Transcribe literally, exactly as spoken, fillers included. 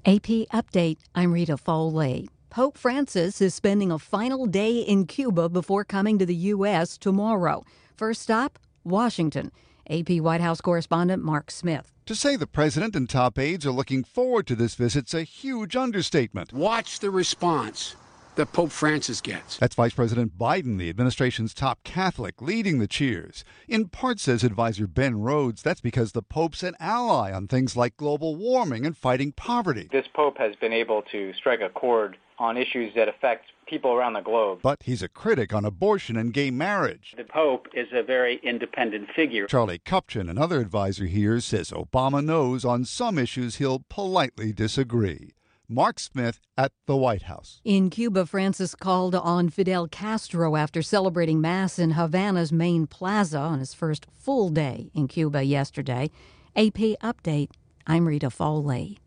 A P Update, I'm Rita Foley. Pope Francis is spending a final day in Cuba before coming to the U S tomorrow. First stop, Washington. A P White House correspondent Mark Smith. To say the president and top aides are looking forward to this visit's a huge understatement. Watch the response that Pope Francis gets. That's Vice President Biden, the administration's top Catholic, leading the cheers. In part, says advisor Ben Rhodes, that's because the Pope's an ally on things like global warming and fighting poverty. This Pope has been able to strike a chord on issues that affect people around the globe. But he's a critic on abortion and gay marriage. The Pope is a very independent figure. Charlie Kupchan, another advisor here, says Obama knows on some issues he'll politely disagree. Mark Smith at the White House. In Cuba, Francis called on Fidel Castro after celebrating Mass in Havana's main plaza on his first full day in Cuba yesterday. A P Update, I'm Rita Foley.